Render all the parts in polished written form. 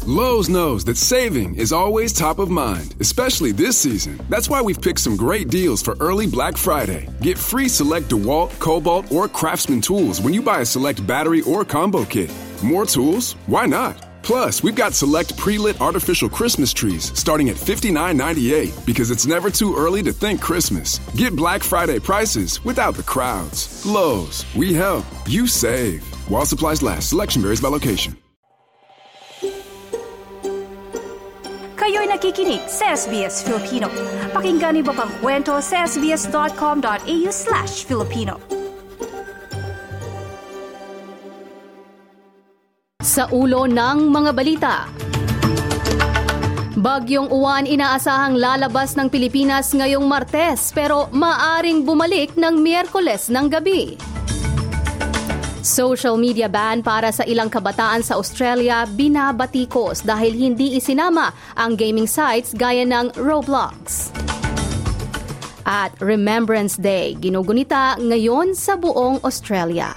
Lowe's knows that saving is always top of mind, especially this season. That's why we've picked some great deals for early Black Friday. Get free select DeWalt, Cobalt, or Craftsman tools when you buy a select battery or combo kit. More tools? Why not? Plus, we've got select pre-lit artificial Christmas trees starting at $59.98 because it's never too early to think Christmas. Get Black Friday prices without the crowds. Lowe's, we help, you save. While supplies last, selection varies by location. Kayo'y nakikinig sa SBS Filipino. Pakinggan niyo pang kwento sa sbs.com.au/Filipino. Sa ulo ng mga balita, Bagyong Uwan inaasahang lalabas ng Pilipinas ngayong Martes pero maaring bumalik ng Miyerkules ng gabi. Social media ban para sa ilang kabataan sa Australia binabatikos dahil hindi isinama ang gaming sites gaya ng Roblox. At Remembrance Day, ginugunita ngayon sa buong Australia.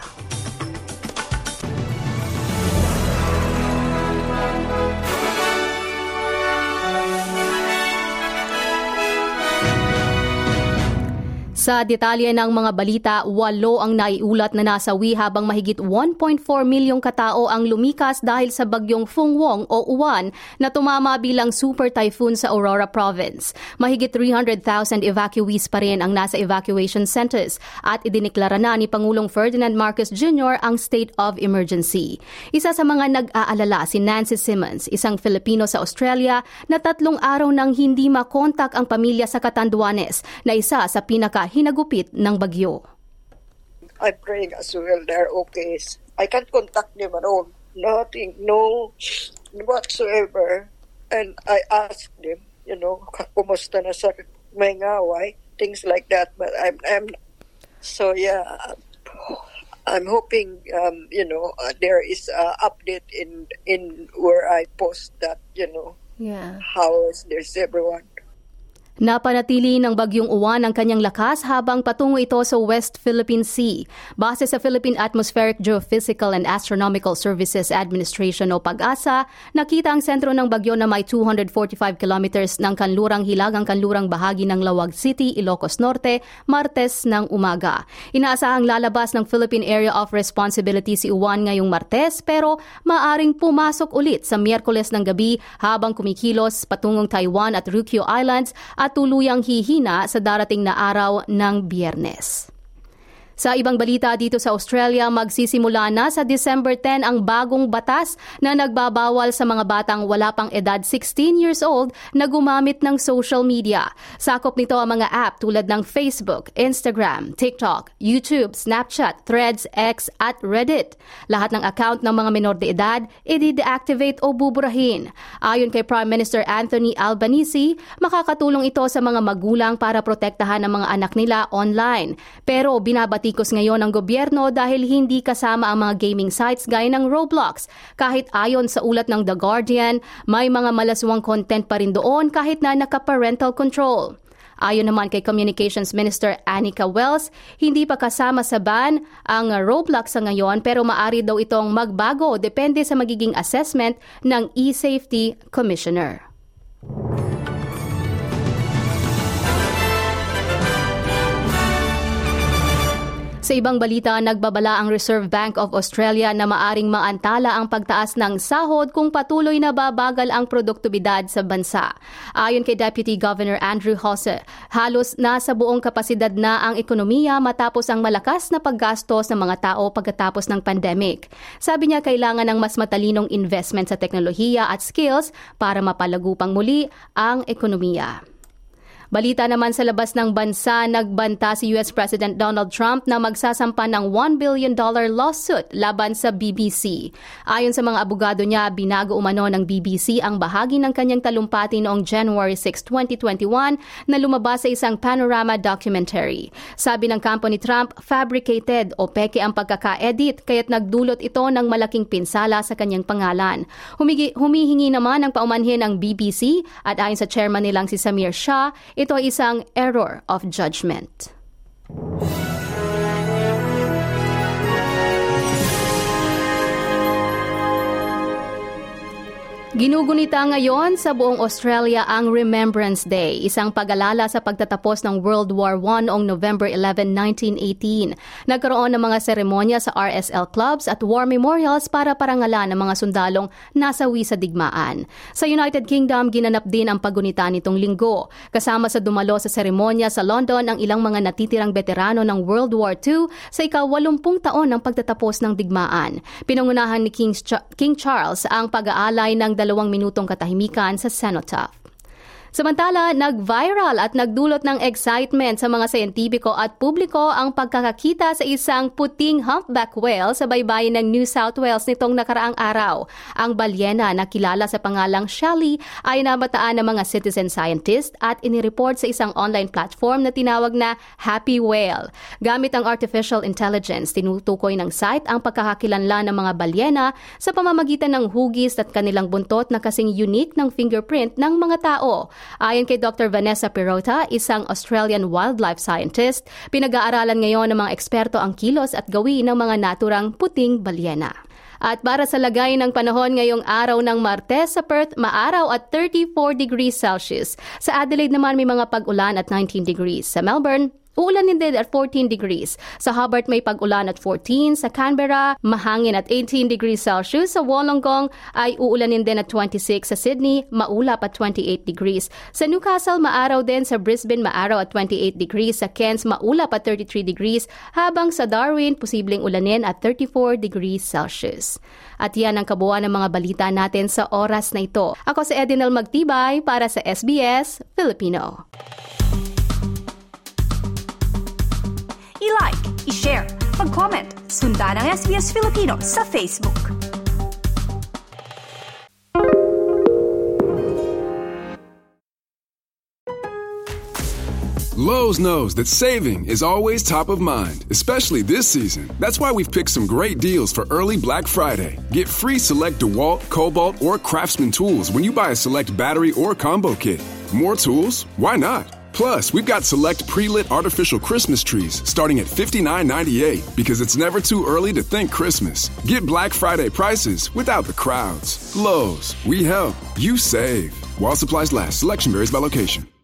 Sa detalye ng mga balita, 8 ang naiulat na nasawi habang mahigit 1.4 milyong katao ang lumikas dahil sa bagyong Fungwong o Uwan na tumama bilang super typhoon sa Aurora Province. Mahigit 300,000 evacuees pa rin ang nasa evacuation centers at idineklara na ni Pangulong Ferdinand Marcos Jr. ang state of emergency. Isa sa mga nag-aalala si Nancy Simmons, isang Filipino sa Australia na 3 araw nang hindi makontak ang pamilya sa Catanduanes na isa sa hinagupit ng bagyo. I'm praying as well they're okay. I can't contact them at all. Nothing, no whatsoever. And I asked them, kumusta na sa may ngaway, things like that. But I'm so yeah, I'm hoping there is an update in where I post that, how is there's everyone. Napanatili ng Bagyong Uwan ang kanyang lakas habang patungo ito sa West Philippine Sea. Base sa Philippine Atmospheric Geophysical and Astronomical Services Administration o PAGASA, nakita ang sentro ng bagyo na may 245 kilometers ng kanlurang hilagang kanlurang bahagi ng Lawag City, Ilocos Norte, Martes ng umaga. Inaasahang lalabas ng Philippine Area of Responsibility si Uwan ngayong Martes pero maaring pumasok ulit sa Miyerkules ng gabi habang kumikilos patungong Taiwan at Ryukyu Islands at tuluyang hihina sa darating na araw ng Biyernes. Sa ibang balita dito sa Australia, magsisimula na sa December 10 ang bagong batas na nagbabawal sa mga batang wala pang edad 16 years old na gumamit ng social media. Sakop nito ang mga app tulad ng Facebook, Instagram, TikTok, YouTube, Snapchat, Threads, X at Reddit. Lahat ng account ng mga menor de edad, i-deactivate o buburahin. Ayon kay Prime Minister Anthony Albanese, makakatulong ito sa mga magulang para protektahan ang mga anak nila online. Pero binabatikos ngayon ng gobyerno dahil hindi kasama ang mga gaming sites gaya ng Roblox. Kahit ayon sa ulat ng The Guardian, may mga malaswang content pa rin doon kahit na naka-parental control. Ayon naman kay Communications Minister Anika Wells, hindi pa kasama sa ban ang Roblox sa ngayon pero maaari daw itong magbago depende sa magiging assessment ng eSafety Commissioner. Sa ibang balita, nagbabala ang Reserve Bank of Australia na maaring maantala ang pagtaas ng sahod kung patuloy na babagal ang produktibidad sa bansa. Ayon kay Deputy Governor Andrew Hosse, halos nasa buong kapasidad na ang ekonomiya matapos ang malakas na paggastos ng mga tao pagkatapos ng pandemic. Sabi niya kailangan ng mas matalinong investment sa teknolohiya at skills para mapalagupang muli ang ekonomiya. Balita naman sa labas ng bansa, nagbanta si US President Donald Trump na magsasampa ng $1 billion lawsuit laban sa BBC. Ayon sa mga abogado niya, binago umano ng BBC ang bahagi ng kanyang talumpati noong January 6, 2021 na lumabas sa isang panorama documentary. Sabi ng kampo ni Trump, fabricated o peke ang pagkaka-edit kaya't nagdulot ito ng malaking pinsala sa kanyang pangalan. Humihingi naman ng paumanhin ang BBC at ayon sa chairman nilang si Samir Shah, ito ay isang error of judgment. Ginugunita ngayon sa buong Australia ang Remembrance Day, isang pag-alala sa pagtatapos ng World War I noong November 11, 1918. Nagkaroon ng mga seremonya sa RSL clubs at war memorials para parangalan ng mga sundalong nasawi sa digmaan. Sa United Kingdom, ginanap din ang paggunita nitong linggo. Kasama sa dumalo sa seremonya sa London ang ilang mga natitirang veterano ng World War II sa ika-80 taon ng pagtatapos ng digmaan. Pinangunahan ni King Charles ang pag-aalay ng 2 minutong katahimikan sa cenotaph. Samantala, nag-viral at nagdulot ng excitement sa mga siyentipiko at publiko ang pagkakakita sa isang puting humpback whale sa baybayin ng New South Wales nitong nakaraang araw. Ang balyena na kilala sa pangalang Shelly ay namataan ng mga citizen scientist at inireport sa isang online platform na tinawag na Happy Whale. Gamit ang artificial intelligence, tinutukoy ng site ang pagkakakilanlan ng mga balyena sa pamamagitan ng hugis at kanilang buntot na kasing unique ng fingerprint ng mga tao. Ayon kay Dr. Vanessa Perota, isang Australian wildlife scientist, pinag-aaralan ngayon ng mga eksperto ang kilos at gawin ng mga naturang puting balyena. At para sa lagay ng panahon ngayong araw ng Martes, sa Perth, maaraw at 34 degrees Celsius. Sa Adelaide naman may mga pag-ulan at 19 degrees. Sa Melbourne, uulanin din at 14 degrees. Sa Hobart may pag-ulan at 14. Sa Canberra, mahangin at 18 degrees Celsius. Sa Wollongong ay uulanin din at 26. Sa Sydney, maulap at 28 degrees. Sa Newcastle, maaraw din. Sa Brisbane, maaraw at 28 degrees. Sa Cairns, maulap at 33 degrees. Habang sa Darwin, posibleng ulanin at 34 degrees Celsius. At yan ang kabuuan ng mga balita natin sa oras na ito. Ako si Edinel Magtibay para sa SBS Filipino. I-like, i-share, mag-comment, sundan ang SBS Filipino sa Facebook. Lowe's knows that saving is always top of mind, especially this season. That's why we've picked some great deals for early Black Friday. Get free select DeWalt, Cobalt, or Craftsman tools when you buy a select battery or combo kit. More tools? Why not? Plus, we've got select pre-lit artificial Christmas trees starting at $59.98 because it's never too early to think Christmas. Get Black Friday prices without the crowds. Lowe's, we help, you save. While supplies last, selection varies by location.